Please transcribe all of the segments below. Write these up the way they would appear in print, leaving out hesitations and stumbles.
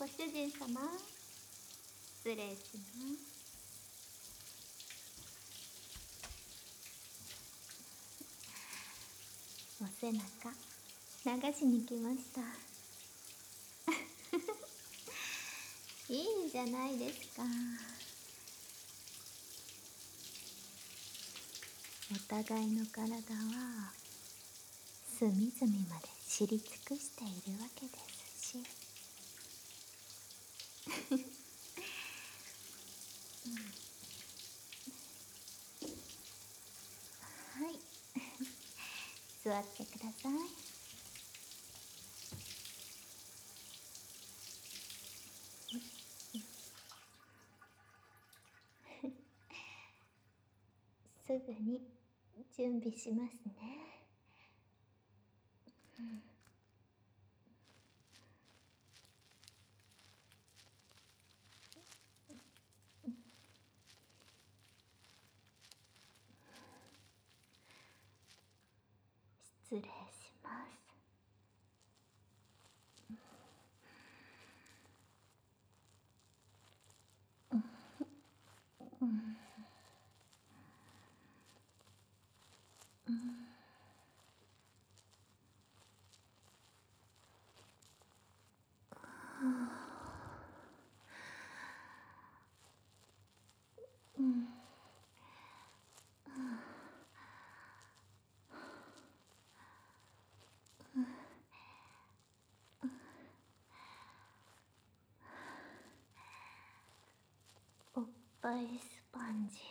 ご主人様、失礼します。お背中流しに来ました。いいじゃないですか。お互いの体は隅々まで知り尽くしているわけですし。はい。座ってください。すぐに準備しますね。失礼します。おっぱいスパンジ、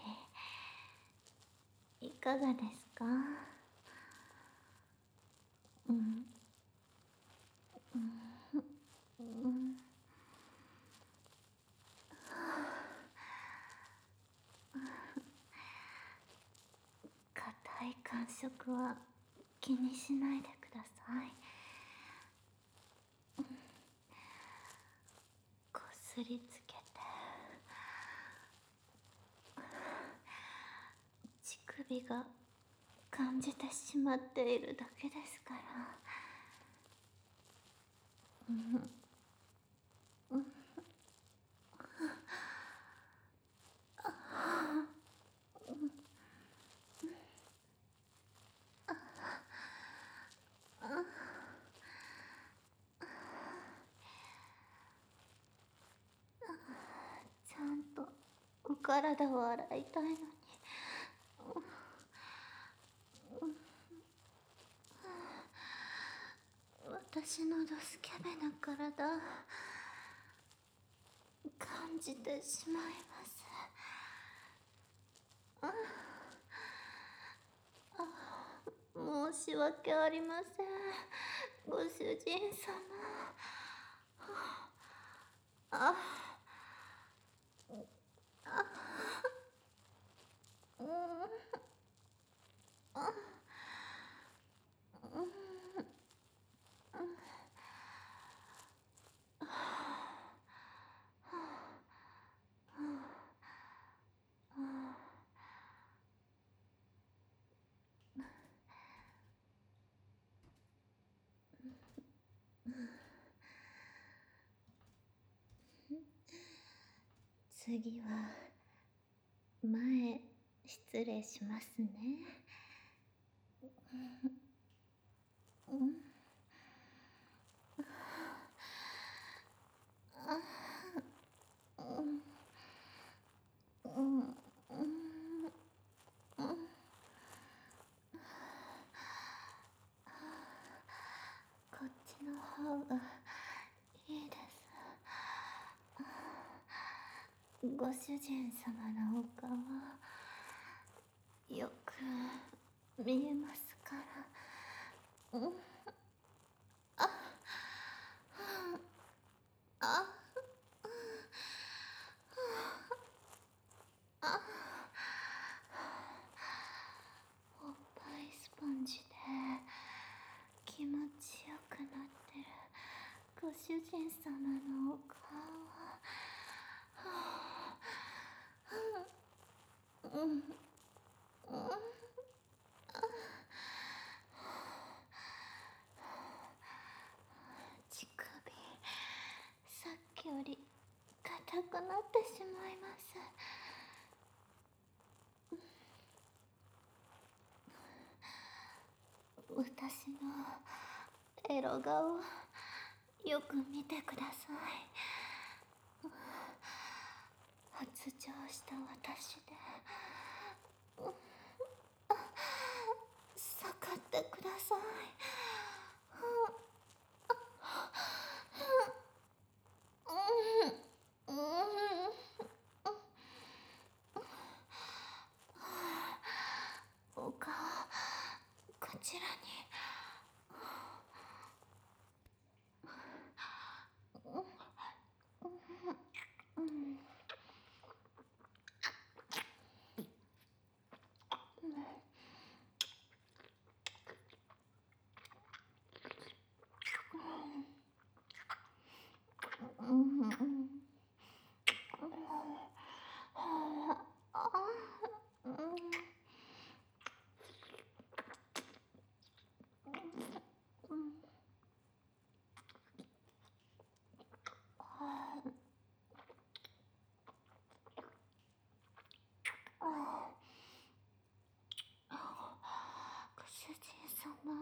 いかがですか？硬い感触は気にしないでください。こすりつけて乳首が感じてしまっているだけですから。ちゃんとお体を洗いたいのに。私のドスケベな体感じてしまいます。申し訳ありません、ご主人様。あ次は前失礼しますね。こっちの方がいいです。ご主人様のお顔よく見えますから。おっぱいスポンジで気持ちよくなってるご主人様のお顔乳首、さっきなってしまいます。私のエロ顔よく見てください。発情した私で盛ってください。お顔こちらに。ご主人様。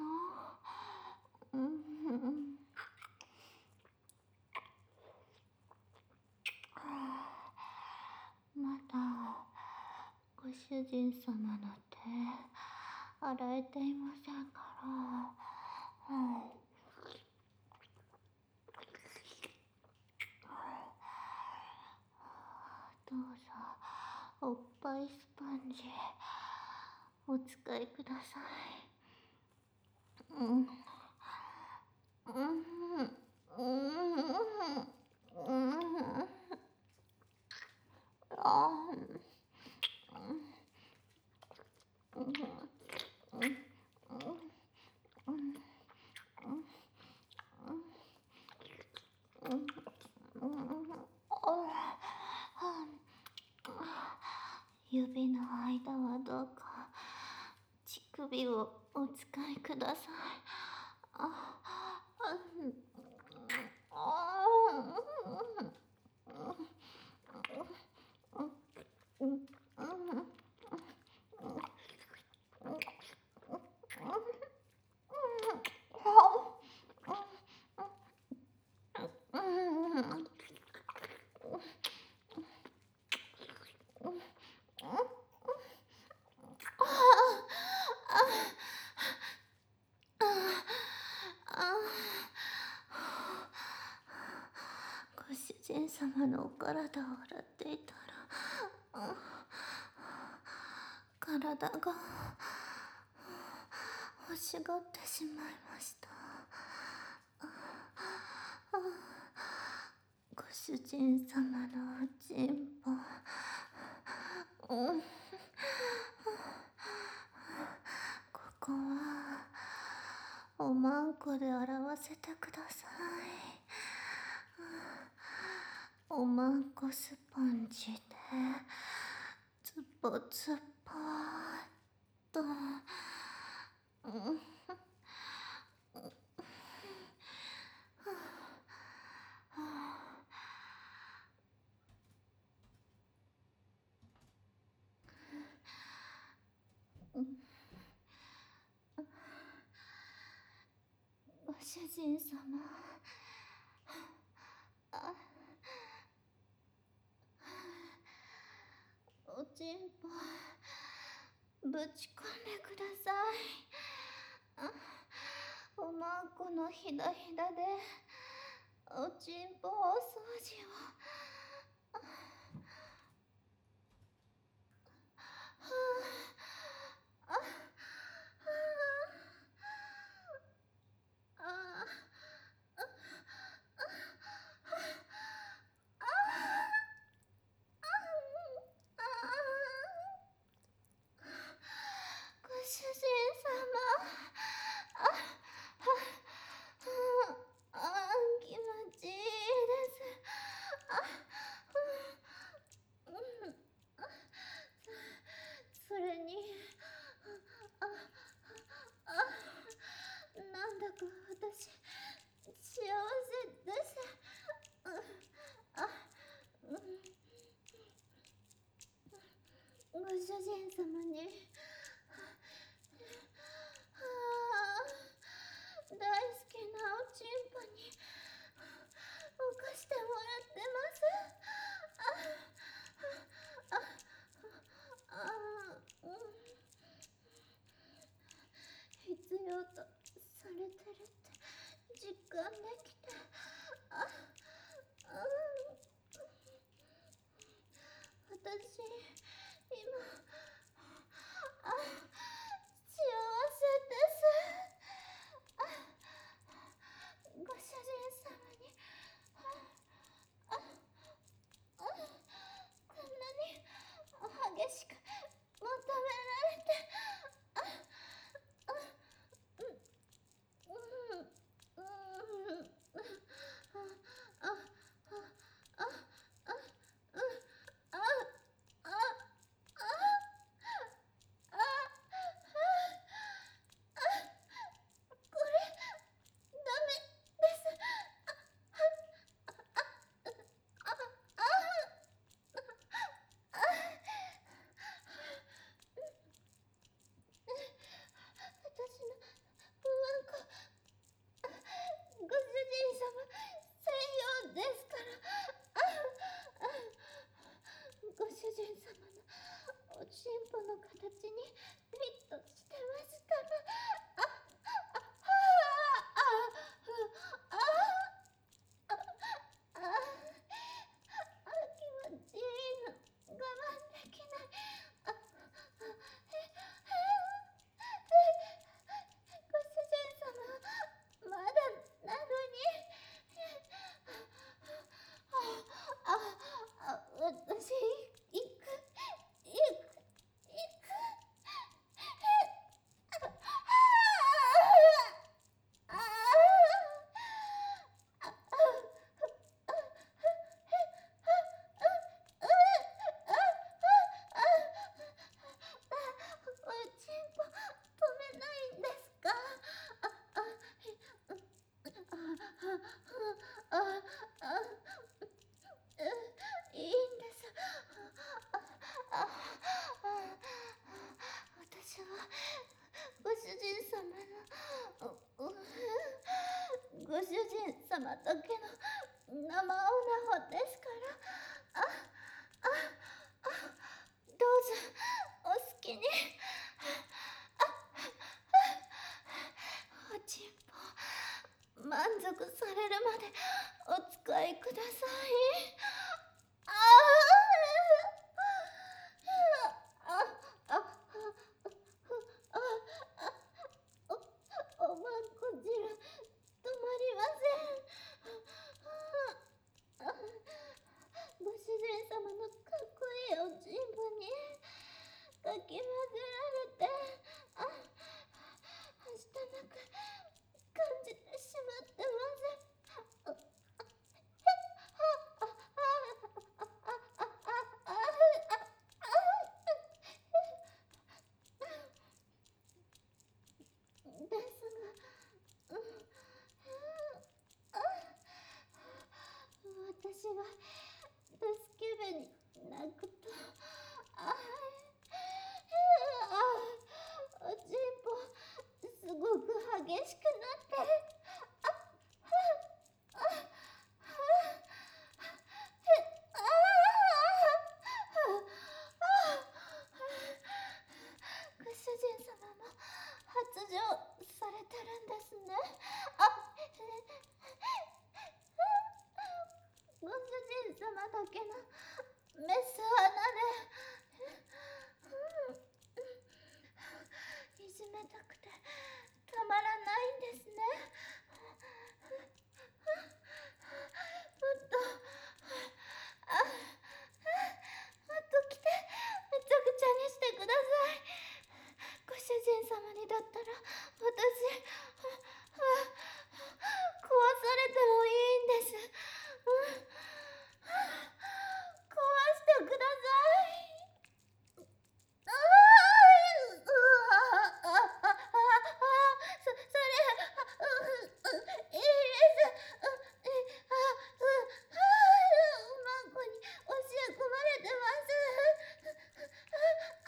まだご主人様の手洗えていませんから。どうぞおっぱいスポンジお使いください。指の間はどうか乳首をお使いください。ご主人様のお体を洗っていたら体が欲しがってしまいました。ご主人様のおちんぽここはおまんこで洗わせてください。おまんこスポンジでつぽつぽっと。ご主人様。おちんぽぶち込んでください。おまんこのひだひだでおちんぽお掃除を。ご主人様。気持ちいいです。それになんだか私幸せです。 主人様に大好きなおちんぽに犯してもらってます。必要とされてるって実感できて、私今幸せです。ご主人様にこんなに激しく求められて、これダメです。私のワンコ、ご主人様専用ですから。ご主人様のおちんぽの形にフィットしてますから。気持ちいいの我慢できない。ご主人様まだなのに。私行く。おちんぽ止めないんですか？いいんです。私はご主人様のご主人様だけの生オナホですから。どうぞお好きに。おちんぽ満足されるまでお使いください。おまんこ汁止まりません。ご主人様のかっこいいおちんぽにかき混ぜられて、はしたなく感じてしまってません。ですが、私が助け舟に泣くと、おちんぽすごく激しくなって、ご主人様も発情されてるんですね。ご主人様だけのメス穴で、いじめたくてたまらないんですね。もっと来てめちゃくちゃにしてください。ご主人様にだったら私壊されてもいいんです。壊してください。いいです。マンコに教え込まれてます。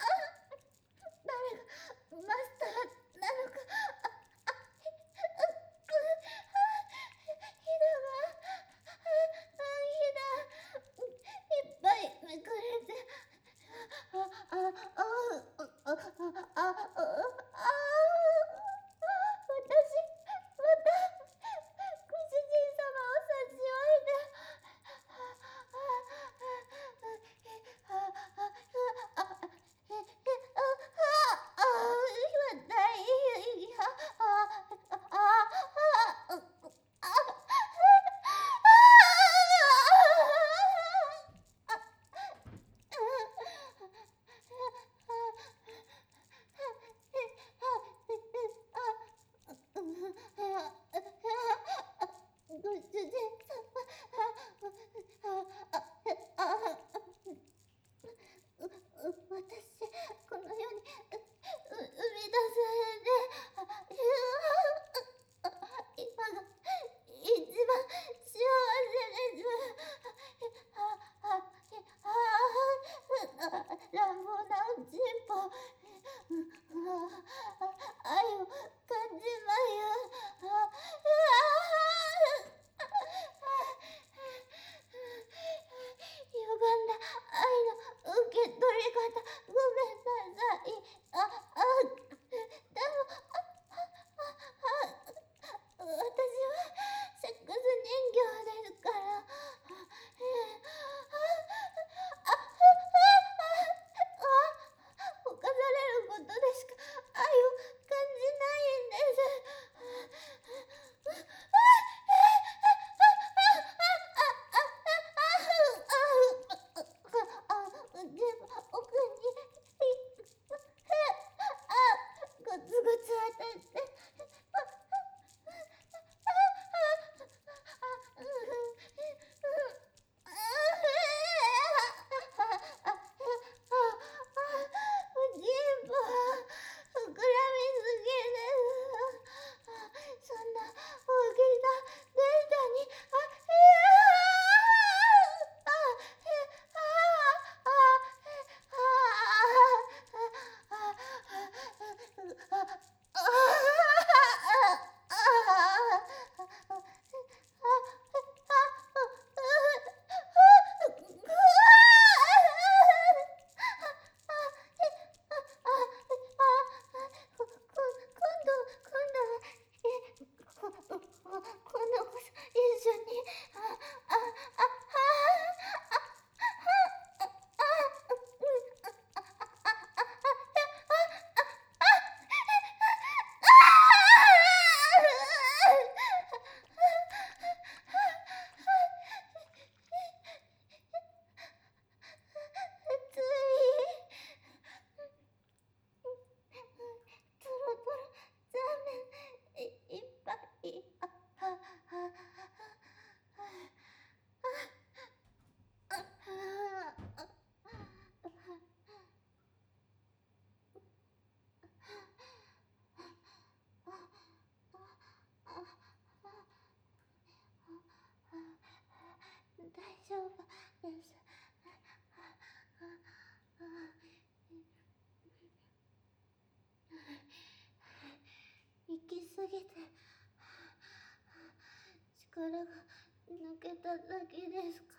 力が抜けただけですから。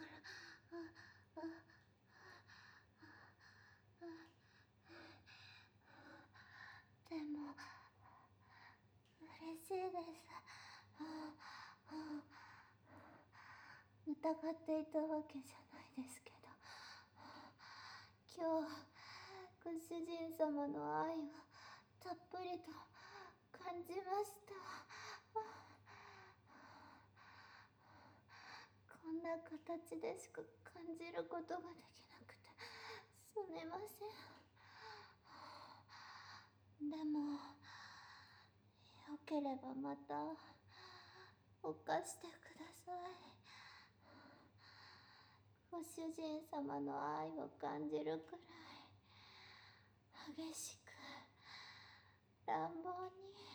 でも嬉しいです。疑っていたわけじゃないですけど、今日ご主人様の愛をたっぷりと感じました。こんな形でしか感じることができなくてすみません。でもよければまた犯してください。ご主人様の愛を感じるくらい激しく乱暴に